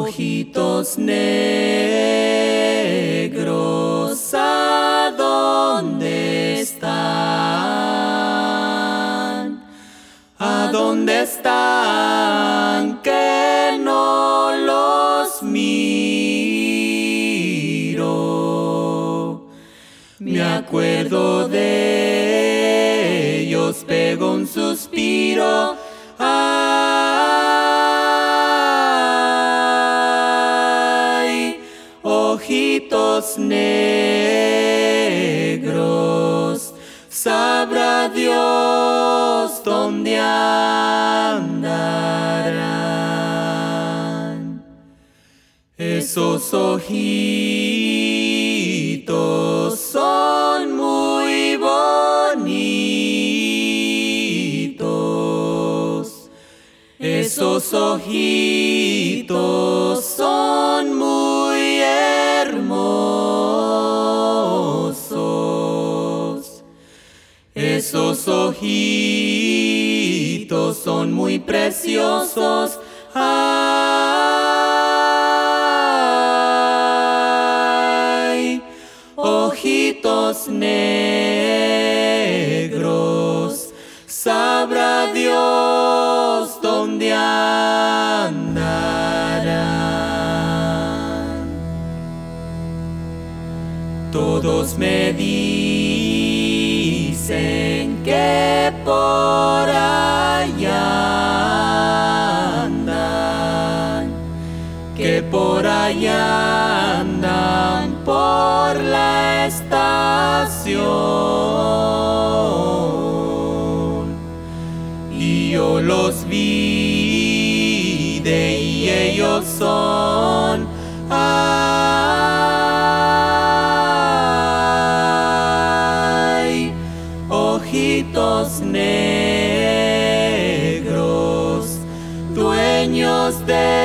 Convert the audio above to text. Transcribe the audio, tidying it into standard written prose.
Ojitos negros, ¿a dónde están? ¿A dónde están? Que no los miro. Me acuerdo de ellos, pego un suspiro. Ay, ojitos negros, sabrá Dios dónde andarán. Esos ojitos son muy bonitos. Esos ojitos son muy hermosos. Esos ojitos son muy preciosos. Ay, ojitos negros, sabrá Dios dónde andarán. Todos me dicen que por allá andan, que por allá andan por la estación. Y yo los vi y ellos son. Ay, ojitos negros, dueños de